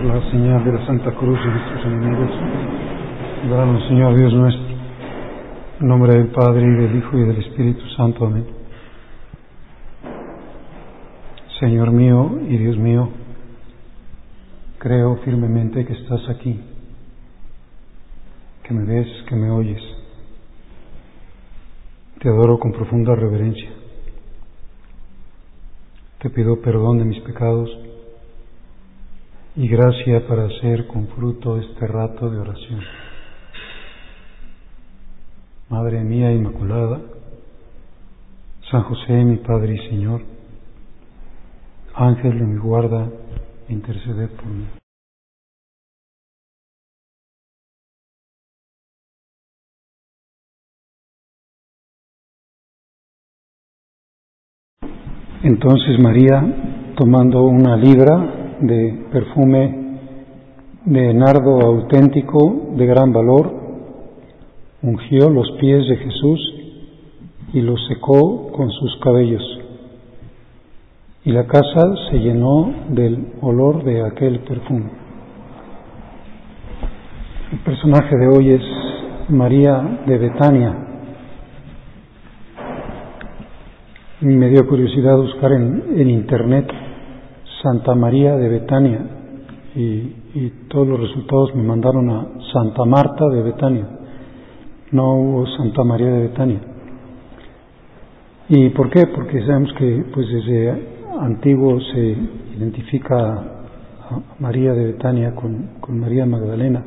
por la señal de la Santa Cruz de nuestros enemigos. Líbranos, Señor Dios nuestro. En nombre del Padre, y del Hijo, y del Espíritu Santo. Amén. Señor mío y Dios mío, creo firmemente que estás aquí, que me ves, que me oyes. Te adoro con profunda reverencia. Te pido perdón de mis pecados y gracia para hacer con fruto este rato de oración. Madre mía Inmaculada, San José, mi Padre y Señor, Ángel de mi guarda, interceded por mí. Entonces María, tomando una libra de perfume de nardo auténtico de gran valor, ungió los pies de Jesús y los secó con sus cabellos. Y la casa se llenó del olor de aquel perfume. El personaje de hoy es María de Betania. Me dio curiosidad buscar en internet Santa María de Betania y todos los resultados me mandaron a Santa Marta de Betania. No hubo Santa María de Betania. ¿Y por qué? Porque sabemos que pues desde antiguo se identifica a María de Betania con María Magdalena,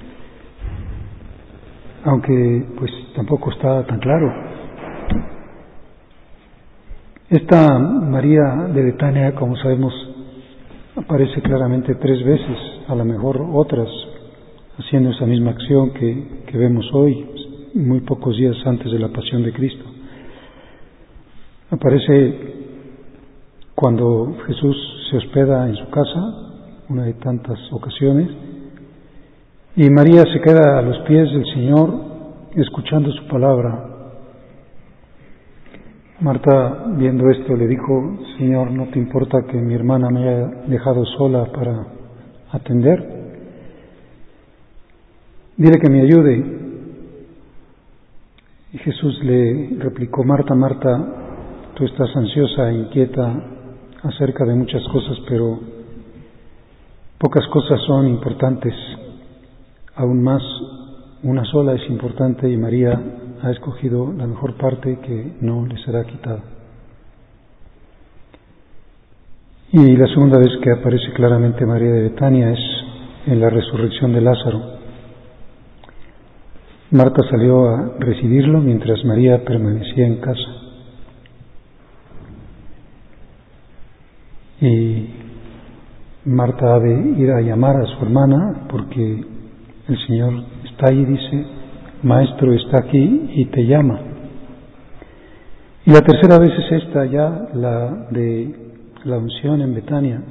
aunque pues tampoco está tan claro. Esta María de Betania, como sabemos, aparece claramente 3 veces, a lo mejor otras, haciendo esa misma acción que vemos hoy, muy pocos días antes de la pasión de Cristo. Aparece cuando Jesús se hospeda en su casa, una de tantas ocasiones, y María se queda a los pies del Señor escuchando su palabra. Marta, viendo esto, le dijo: Señor, ¿no te importa que mi hermana me haya dejado sola para atender? Dile que me ayude. Y Jesús le replicó: Marta, Marta, tú estás ansiosa e inquieta acerca de muchas cosas, pero pocas cosas son importantes. Aún más, una sola es importante, y María ha escogido la mejor parte que no le será quitada. Y la segunda vez que aparece claramente María de Betania es en la resurrección de Lázaro. Marta salió a recibirlo mientras María permanecía en casa. Y Marta ha de ir a llamar a su hermana porque el Señor está ahí, dice: Maestro está aquí y te llama. Y la tercera vez es esta, ya la de la unción en Betania.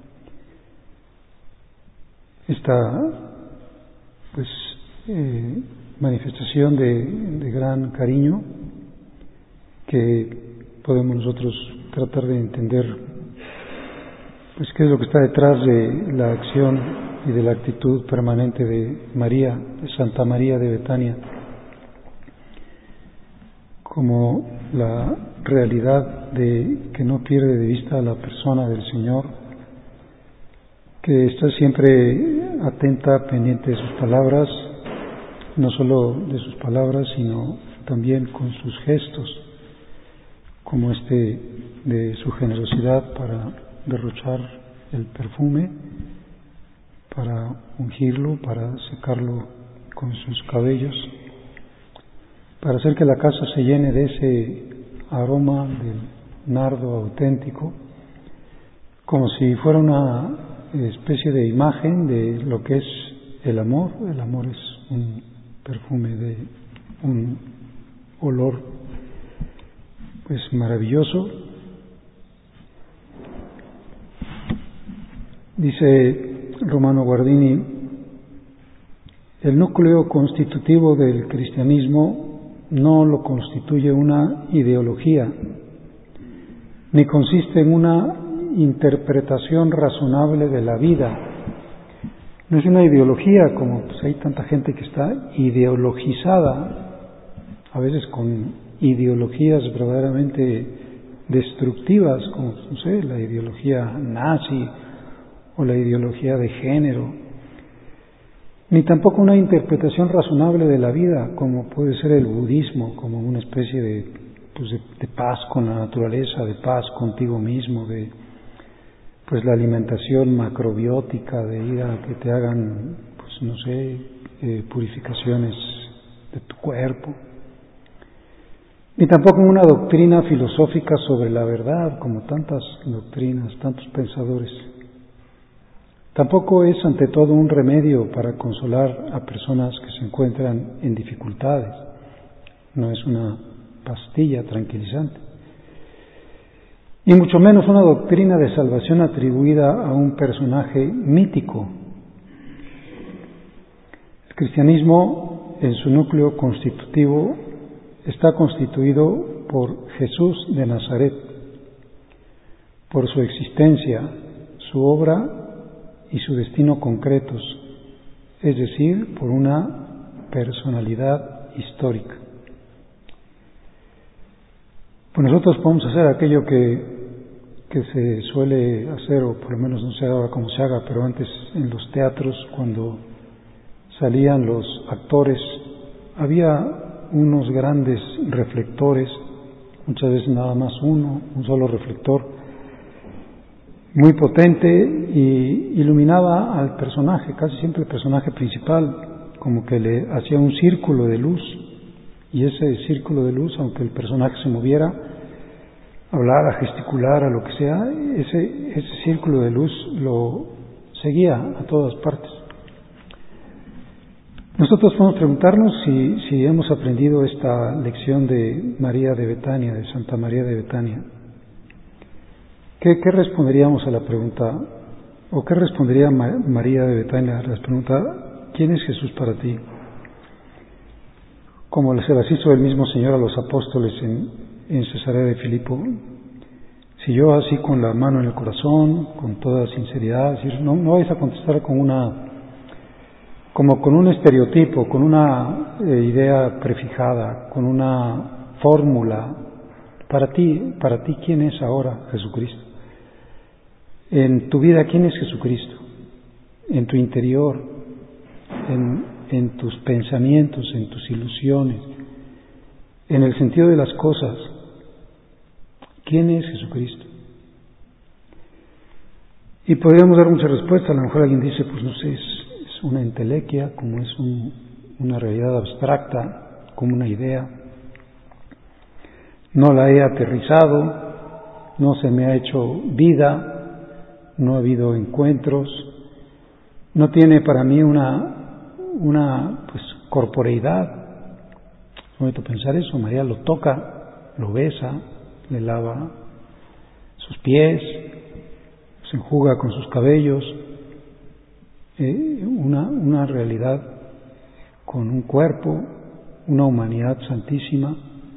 Esta pues manifestación de gran cariño que podemos nosotros tratar de entender, pues qué es lo que está detrás de la acción y de la actitud permanente de María, de Santa María de Betania, como la realidad de que no pierde de vista a la persona del Señor, que está siempre atenta, pendiente de sus palabras, no solo de sus palabras, sino también con sus gestos, como este de su generosidad para derrochar el perfume, para ungirlo, para secarlo con sus cabellos, para hacer que la casa se llene de ese aroma del nardo auténtico, como si fuera una especie de imagen de lo que es el amor. El amor es un perfume de un olor pues maravilloso. Dice Romano Guardini: el núcleo constitutivo del cristianismo no lo constituye una ideología, ni consiste en una interpretación razonable de la vida, No es una ideología como pues, hay tanta gente que está ideologizada, a veces con ideologías verdaderamente destructivas, como, no sé, la ideología nazi o la ideología de género, ni tampoco una interpretación razonable de la vida, como puede ser el budismo, como una especie de paz con la naturaleza, de paz contigo mismo, de pues la alimentación macrobiótica, de ir a que te hagan, pues no sé, purificaciones de tu cuerpo. Ni tampoco una doctrina filosófica sobre la verdad, como tantas doctrinas, tantos pensadores. Tampoco es ante todo un remedio para consolar a personas que se encuentran en dificultades. No es una pastilla tranquilizante. Y mucho menos una doctrina de salvación atribuida a un personaje mítico. El cristianismo, en su núcleo constitutivo, está constituido por Jesús de Nazaret, por su existencia, su obra y su destino concretos, es decir, por una personalidad histórica. Pues nosotros podemos hacer aquello que se suele hacer, o por lo menos no sé ahora cómo se haga, pero antes en los teatros, cuando salían los actores, había unos grandes reflectores, muchas veces nada más un solo reflector, muy potente, y iluminaba al personaje, casi siempre el personaje principal, como que le hacía un círculo de luz, y ese círculo de luz, aunque el personaje se moviera, hablara, gesticulara, lo que sea, ese círculo de luz lo seguía a todas partes. Nosotros podemos preguntarnos si hemos aprendido esta lección de María de Betania, de Santa María de Betania. ¿Qué responderíamos a la pregunta, o qué respondería María de Betania a la pregunta, ¿quién es Jesús para ti? Como se las hizo el mismo Señor a los apóstoles en Cesarea de Filipo. Si yo así con la mano en el corazón, con toda sinceridad, no vais a contestar como con un estereotipo, con una idea prefijada, con una fórmula. Para ti, ¿quién es ahora Jesucristo? En tu vida, ¿quién es Jesucristo? En tu interior, en tus pensamientos, en tus ilusiones, en el sentido de las cosas. ¿Quién es Jesucristo? Y podríamos dar muchas respuestas. A lo mejor alguien dice, pues no sé, es una entelequia, como es una realidad abstracta, como una idea. No la he aterrizado, no se me ha hecho vida, no ha habido encuentros, no tiene para mí una corporeidad. Es bonito pensar eso. María lo toca, lo besa, le lava sus pies, se enjuga con sus cabellos, una realidad con un cuerpo, una humanidad santísima,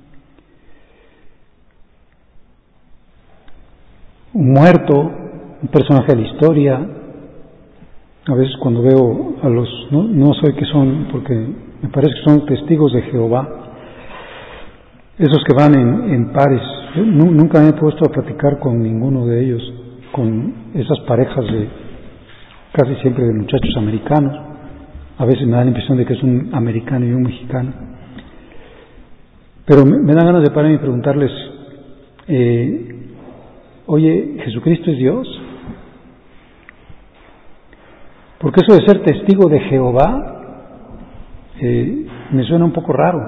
un muerto, un personaje de la historia. A veces cuando veo a los, no sé qué son, porque me parece que son testigos de Jehová, esos que van en pares. Yo nunca me he puesto a platicar con ninguno de ellos, con esas parejas casi siempre de muchachos americanos. A veces me da la impresión de que es un americano y un mexicano. Pero me dan ganas de pararme y preguntarles, oye, ¿Jesucristo es Dios? Porque eso de ser testigo de Jehová me suena un poco raro.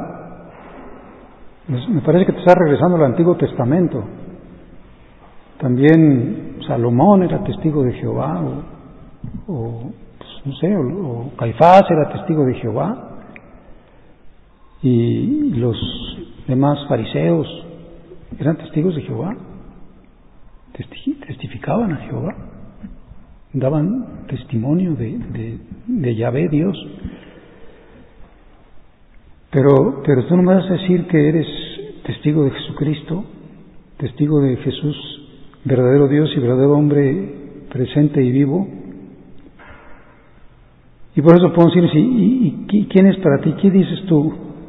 Me parece que te está regresando al Antiguo Testamento. También Salomón era testigo de Jehová, o Caifás era testigo de Jehová, y los demás fariseos eran testigos de Jehová, testificaban a Jehová, daban testimonio de Yahvé, Dios. Pero tú no me vas a decir que eres testigo de Jesucristo, testigo de Jesús, verdadero Dios y verdadero hombre presente y vivo, Y por eso podemos decir, ¿y quién es para ti? ¿Qué dices tú?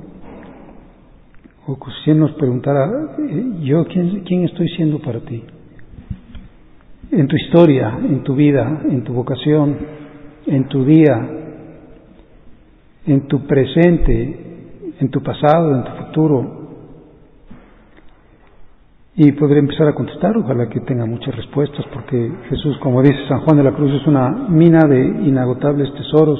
O si él nos preguntara, ¿yo quién estoy siendo para ti? En tu historia, en tu vida, en tu vocación, en tu día, en tu presente, en tu pasado, en tu futuro. Y podré empezar a contestar, ojalá que tenga muchas respuestas, porque Jesús, como dice San Juan de la Cruz, es una mina de inagotables tesoros.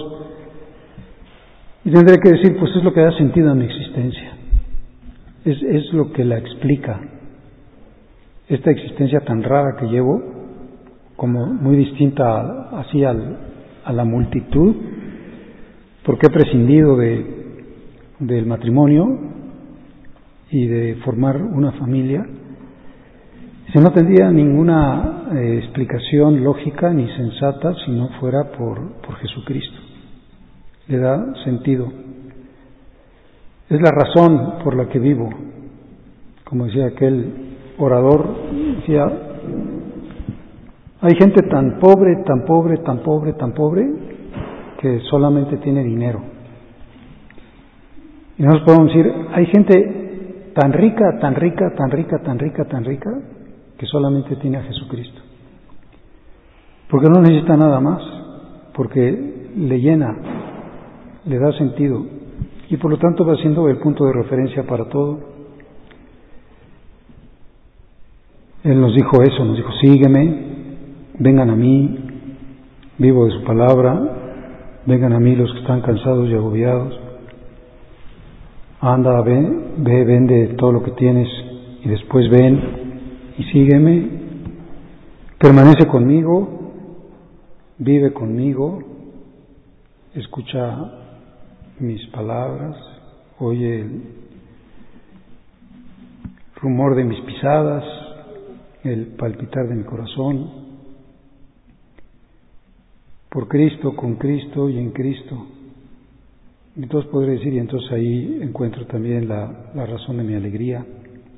Y tendré que decir, pues es lo que da sentido a mi existencia. Es lo que la explica. Esta existencia tan rara que llevo, como muy distinta así a la multitud, porque he prescindido del matrimonio y de formar una familia. Si no tendría ninguna explicación lógica ni sensata si no fuera por Jesucristo. Le da sentido. Es la razón por la que vivo. Como decía aquel orador, decía, hay gente tan pobre, tan pobre, tan pobre, tan pobre, que solamente tiene dinero. Y nosotros podemos decir, hay gente tan rica, tan rica, tan rica, tan rica, tan rica, que solamente tiene a Jesucristo. Porque no necesita nada más, porque le llena, le da sentido, y por lo tanto va siendo el punto de referencia para todo. Él nos dijo eso, nos dijo, sígueme, vengan a mí, vivo de su palabra, vengan a mí los que están cansados y agobiados, anda, ve, vende todo lo que tienes y después ven y sígueme, permanece conmigo, vive conmigo, escucha mis palabras, oye el rumor de mis pisadas, el palpitar de mi corazón, por Cristo, con Cristo y en Cristo. Entonces podré decir, y entonces ahí encuentro también la razón de mi alegría.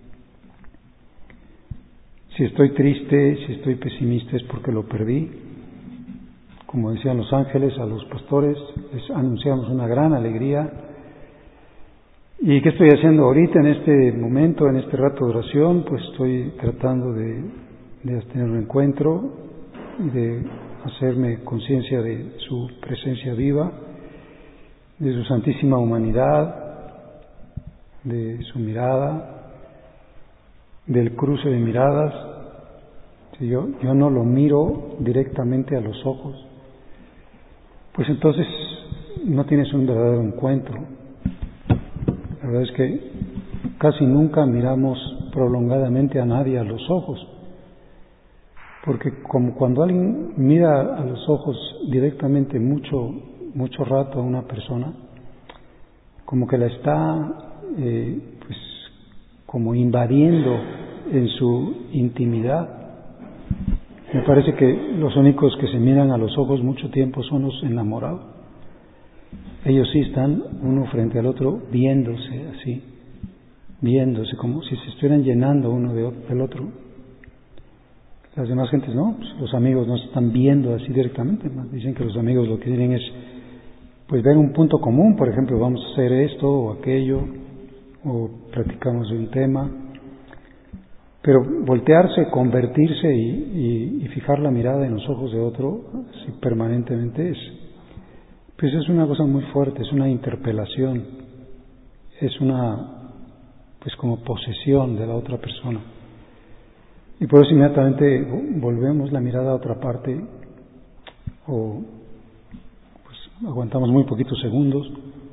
Si estoy triste, si estoy pesimista es porque lo perdí. Como decían los ángeles a los pastores, les anunciamos una gran alegría. ¿Y qué estoy haciendo ahorita en este momento, en este rato de oración? Pues estoy tratando de tener un encuentro y de hacerme conciencia de su presencia viva, de su santísima humanidad, de su mirada, del cruce de miradas. Si yo no lo miro directamente a los ojos, pues entonces no tienes un verdadero encuentro. La verdad es que casi nunca miramos prolongadamente a nadie a los ojos, porque como cuando alguien mira a los ojos directamente mucho rato a una persona, como que la está pues como invadiendo en su intimidad. Me parece que los únicos que se miran a los ojos mucho tiempo son los enamorados. Ellos sí están uno frente al otro viéndose así, viéndose como si se estuvieran llenando uno del otro. Las demás gentes no, pues los amigos no se están viendo así directamente, ¿no? Dicen que los amigos lo que tienen es pues ver un punto común, por ejemplo, vamos a hacer esto o aquello, o platicamos de un tema, pero voltearse, convertirse y fijar la mirada en los ojos de otro así permanentemente pues es una cosa muy fuerte, es una interpelación, es una pues como posesión de la otra persona. Y por eso inmediatamente volvemos la mirada a otra parte o pues aguantamos muy poquitos segundos.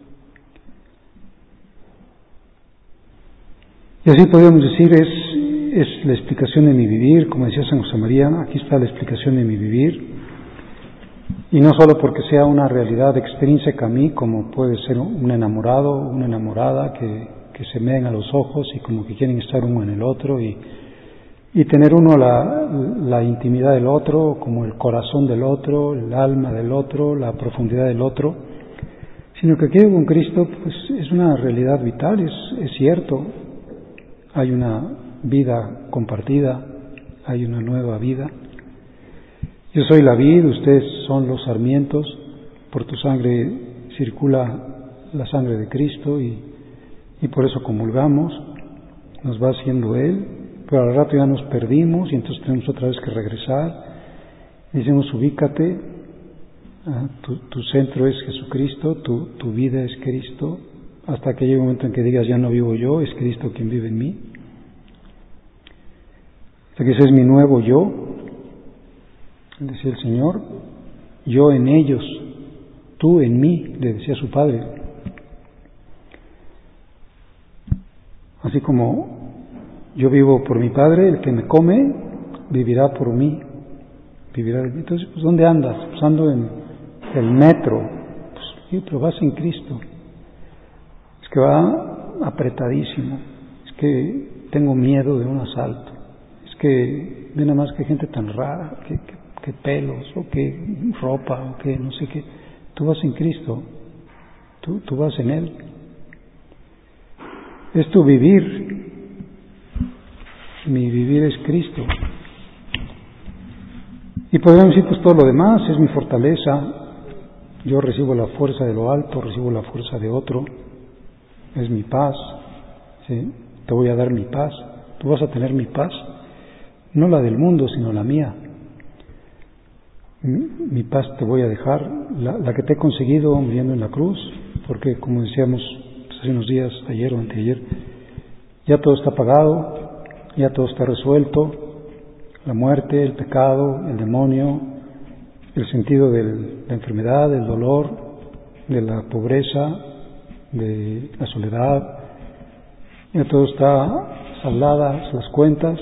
Y así podríamos decir, es la explicación de mi vivir, como decía San José María, aquí está la explicación de mi vivir, y no solo porque sea una realidad extrínseca a mí, como puede ser un enamorado, una enamorada que se meten a los ojos y como que quieren estar uno en el otro y tener uno la intimidad del otro, como el corazón del otro, el alma del otro, la profundidad del otro, sino que aquí con Cristo pues es una realidad vital, es cierto, hay una vida compartida, hay una nueva vida. Yo soy la vid, ustedes son los sarmientos, por tu sangre circula la sangre de Cristo y por eso comulgamos, nos va haciendo Él, pero al rato ya nos perdimos y entonces tenemos otra vez que regresar. Decimos, ubícate, tu centro es Jesucristo, tu vida es Cristo, hasta que llegue un momento en que digas, ya no vivo yo, es Cristo quien vive en mí. Hasta que ese es mi nuevo yo, decía el Señor, yo en ellos, tú en mí, le decía su Padre. Así como yo vivo por mi Padre, el que me come vivirá por mí. Entonces, pues, ¿dónde andas? Pues ando en el metro. Pues, sí, pero vas en Cristo. Es que va apretadísimo. Es que tengo miedo de un asalto. Es que ve nada más que gente tan rara, que pelos, o que ropa, o que no sé qué. Tú vas en Cristo. Tú vas en Él. Es tu vivir. Mi vivir es Cristo. Y podríamos decir, pues todo lo demás es mi fortaleza. Yo recibo la fuerza de lo alto, recibo la fuerza de otro. Es mi paz. ¿Sí? Te voy a dar mi paz. Tú vas a tener mi paz. No la del mundo, sino la mía. Mi paz te voy a dejar. La que te he conseguido muriendo en la cruz. Porque, como decíamos hace unos días, ayer o anteayer, ya todo está pagado, ya todo está resuelto. La muerte, el pecado, el demonio, el sentido de la enfermedad, del dolor, de la pobreza, de la soledad. Ya todo está saldadas las cuentas.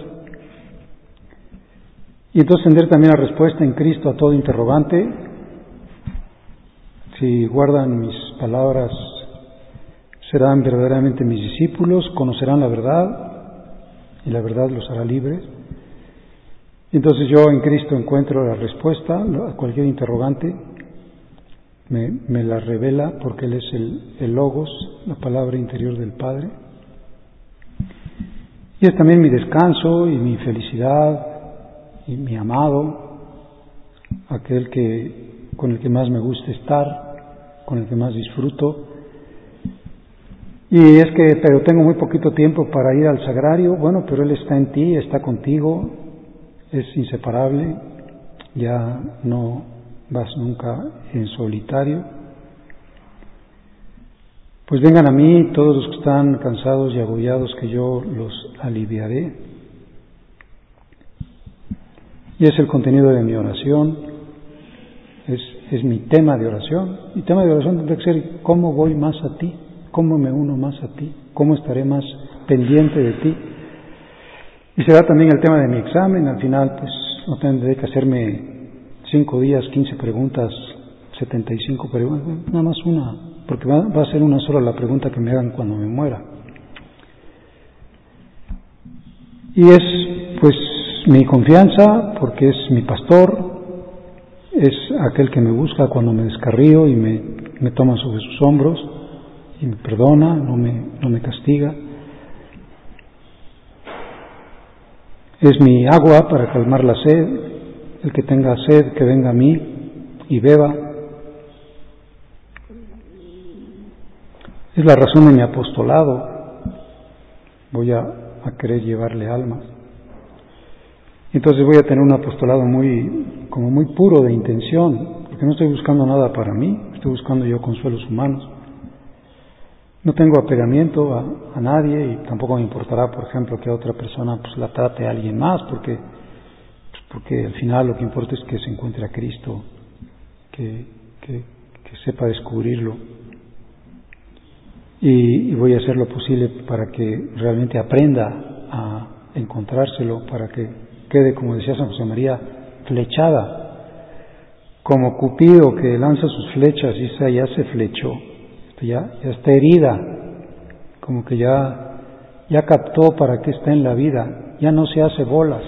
Y entonces tendré también la respuesta en Cristo a todo interrogante. Si guardan mis palabras, serán verdaderamente mis discípulos, conocerán la verdad y la verdad los hará libres. Y entonces yo en Cristo encuentro la respuesta a cualquier interrogante, me la revela porque Él es el Logos, la palabra interior del Padre. Y es también mi descanso y mi felicidad y mi amado, aquel con el que más me gusta estar, con el que más disfruto. Y es que, pero tengo muy poquito tiempo para ir al sagrario. Bueno, pero Él está en ti, está contigo, es inseparable, ya no vas nunca en solitario. Pues vengan a mí todos los que están cansados y agobiados, que yo los aliviaré. Y es el contenido de mi oración, es mi tema de oración. Mi tema de oración tendrá que ser: ¿cómo voy más a ti? ¿Cómo me uno más a ti? ¿Cómo estaré más pendiente de ti? Y será también el tema de mi examen. Al final, pues no tendré que hacerme 5 días, 15 preguntas, 75 preguntas, nada más una, porque va a ser una sola la pregunta que me hagan cuando me muera. Y es, pues, mi confianza, porque es mi pastor, es aquel que me busca cuando me descarrío y me toma sobre sus hombros y me perdona, no me castiga. Es mi agua para calmar la sed. El que tenga sed, que venga a mí y beba. Es la razón de mi apostolado. Voy a querer llevarle almas. Entonces voy a tener un apostolado muy puro de intención, porque no estoy buscando nada para mí, estoy buscando yo consuelos humanos. No tengo apegamiento a nadie y tampoco me importará, por ejemplo, que a otra persona pues la trate a alguien más, porque al final lo que importa es que se encuentre a Cristo, que sepa descubrirlo. Y voy a hacer lo posible para que realmente aprenda a encontrárselo, para que quede, como decía San José María, flechada, como Cupido que lanza sus flechas y esa ya se flechó, ya está herida, como que ya captó para qué está en la vida, ya no se hace bolas.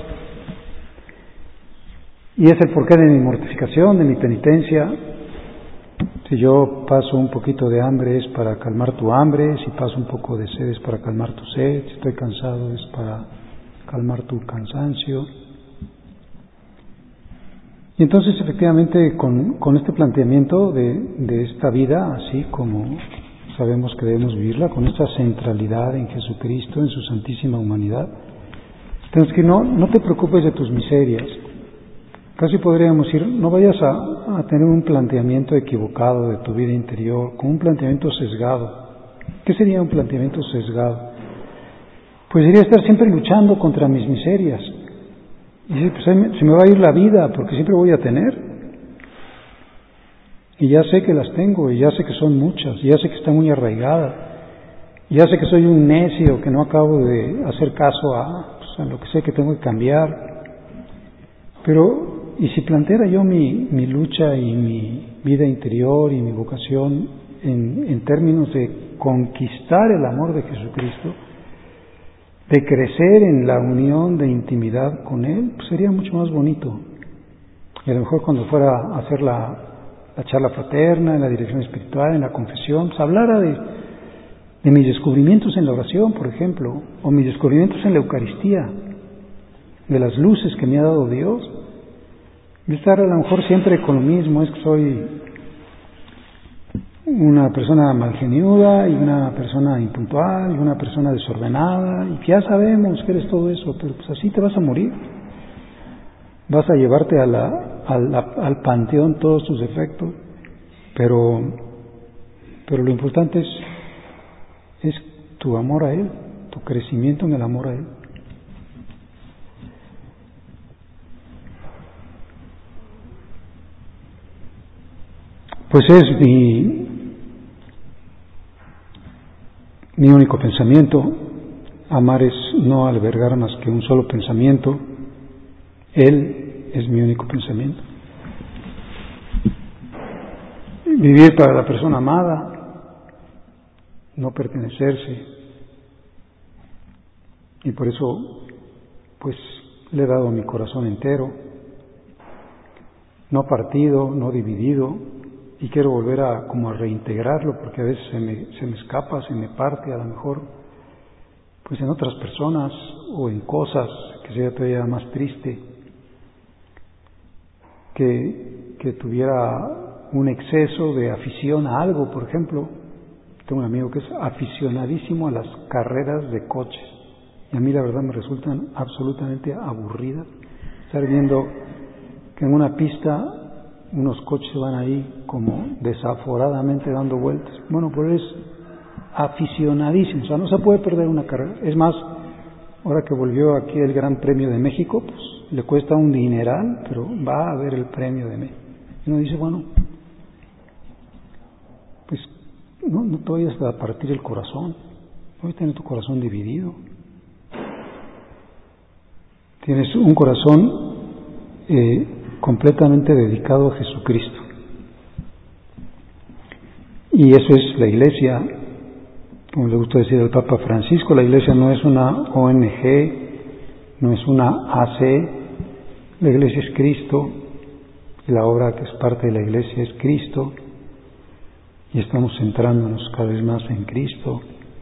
Y es el porqué de mi mortificación, de mi penitencia. Si yo paso un poquito de hambre es para calmar tu hambre, si paso un poco de sed es para calmar tu sed, si estoy cansado es para calmar tu cansancio. Y entonces, efectivamente, con este planteamiento de esta vida, así como sabemos que debemos vivirla, con esta centralidad en Jesucristo, en su santísima humanidad, entonces que no te preocupes de tus miserias. Casi podríamos decir, no vayas a tener un planteamiento equivocado de tu vida interior, con un planteamiento sesgado. ¿Qué sería un planteamiento sesgado? Pues sería estar siempre luchando contra mis miserias. Y dice, pues se me va a ir la vida, porque siempre voy a tener. Y ya sé que las tengo, y ya sé que son muchas, y ya sé que están muy arraigadas, y ya sé que soy un necio, que no acabo de hacer caso a lo que sé que tengo que cambiar. Pero, y si planteara yo mi lucha y mi vida interior y mi vocación en términos de conquistar el amor de Jesucristo, de crecer en la unión de intimidad con Él, pues sería mucho más bonito. Y a lo mejor cuando fuera a hacer la charla fraterna, en la dirección espiritual, en la confesión, pues hablara de mis descubrimientos en la oración, por ejemplo, o mis descubrimientos en la Eucaristía, de las luces que me ha dado Dios. Yo estar a lo mejor siempre con lo mismo, es que soy una persona malgeniuda y una persona impuntual y una persona desordenada, y ya sabemos que eres todo eso, pero pues así te vas a morir. Vas a llevarte al panteón todos tus defectos, pero lo importante es tu amor a Él, tu crecimiento en el amor a Él. Pues es mi único pensamiento. Amar es no albergar más que un solo pensamiento. Él es mi único pensamiento. Vivir para la persona amada, no pertenecerse. Y por eso, pues, le he dado mi corazón entero, no partido, no dividido, y quiero volver a reintegrarlo, porque a veces se me escapa, se me parte, a lo mejor, pues en otras personas o en cosas, que sería todavía más triste, que tuviera un exceso de afición a algo. Por ejemplo, tengo un amigo que es aficionadísimo a las carreras de coches, y a mí la verdad me resultan absolutamente aburridas estar viendo que en una pista unos coches van ahí como desaforadamente dando vueltas. Bueno, pues es aficionadísimo, o sea, no se puede perder una carrera. Es más, ahora que volvió aquí el Gran Premio de México, pues le cuesta un dineral, pero va a ver el Premio de México. Y uno dice, bueno, pues no te vayas a partir el corazón, no vayas a tener tu corazón dividido. Tienes un corazón completamente dedicado a Jesucristo. Y eso es la Iglesia, como le gusta decir al Papa Francisco. La Iglesia no es una ONG, no es una AC, la Iglesia es Cristo, y la obra que es parte de la Iglesia es Cristo, y estamos centrándonos cada vez más en Cristo.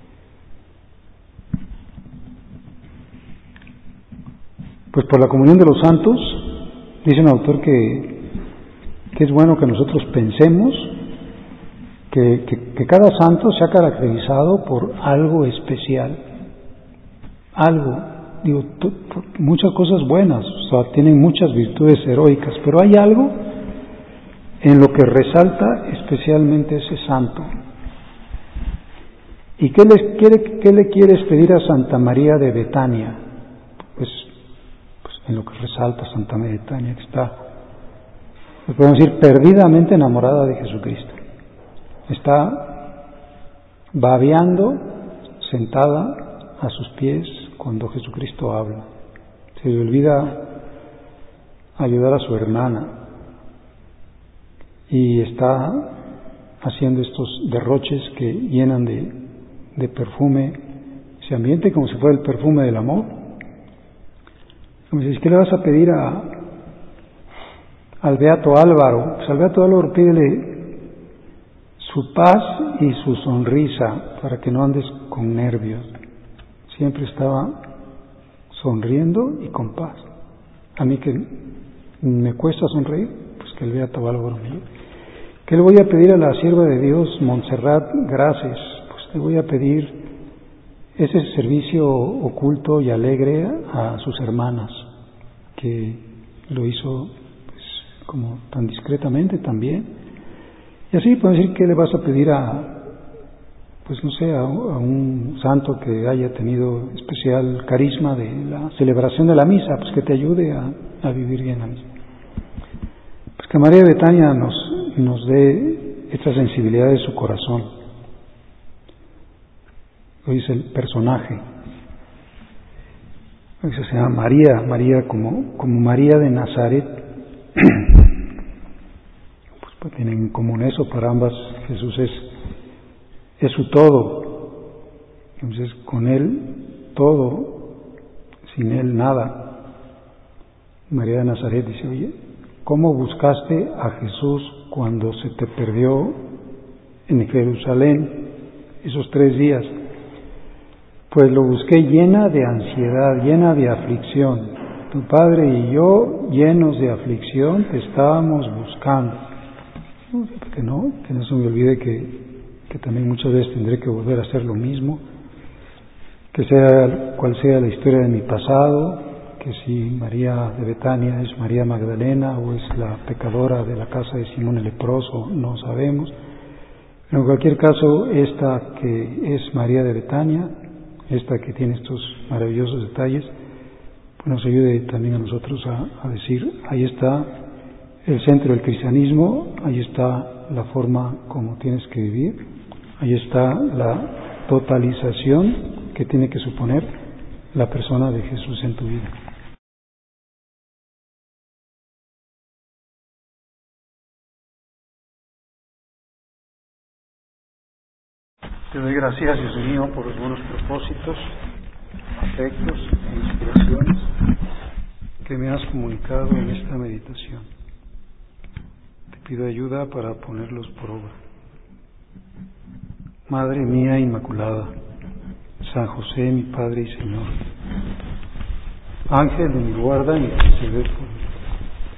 Pues por la comunión de los santos, dice un autor que es bueno que nosotros pensemos que cada santo se ha caracterizado por algo especial, muchas cosas buenas, o sea, tienen muchas virtudes heroicas, pero hay algo en lo que resalta especialmente ese santo. ¿Y qué le quieres pedir a Santa María de Betania? Pues en lo que resalta Santa María de Betania, que está, podemos decir, perdidamente enamorada de Jesucristo. Está babeando, sentada a sus pies cuando Jesucristo habla. Se le olvida ayudar a su hermana y está haciendo estos derroches que llenan de perfume ese ambiente, como si fuera el perfume del amor. Como si dices, ¿qué le vas a pedir al Beato Álvaro? Pues al Beato Álvaro pídele su paz y su sonrisa para que no andes con nervios. Siempre estaba sonriendo y con paz. A mí que me cuesta sonreír, pues que el Beato Álvaro me ayude. ¿Qué le voy a pedir a la sierva de Dios, Montserrat Graces? Pues le voy a pedir ese servicio oculto y alegre a sus hermanas, que lo hizo pues como tan discretamente también. Y así puedo decir, ¿qué le vas a pedir pues no sé, a un santo que haya tenido especial carisma de la celebración de la misa? Pues que te ayude a vivir bien la misa. Pues que María de Betania nos dé esta sensibilidad de su corazón. Hoy es el personaje. Hoy se llama María como María de Nazaret. Pues tienen en común eso, para ambas Jesús es su todo. Entonces con Él todo, sin Él nada. María de Nazaret dice, oye, ¿cómo buscaste a Jesús cuando se te perdió en Jerusalén esos 3 días? Pues lo busqué llena de ansiedad, llena de aflicción. Tu padre y yo, llenos de aflicción, te estábamos buscando. Que no se me olvide que también muchas veces tendré que volver a hacer lo mismo, que sea cual sea la historia de mi pasado, que si María de Betania es María Magdalena o es la pecadora de la casa de Simón el leproso, no sabemos. Pero en cualquier caso, esta que es María de Betania, esta que tiene estos maravillosos detalles, pues nos ayude también a nosotros a decir, ahí está el centro del cristianismo, ahí está la forma como tienes que vivir, ahí está la totalización que tiene que suponer la persona de Jesús en tu vida. Te doy gracias, Dios mío, por los buenos propósitos, afectos e inspiraciones que me has comunicado en esta meditación. Te pido ayuda para ponerlos por obra. Madre mía Inmaculada, San José, mi Padre y Señor, Ángel de mi guarda, interceded por mí.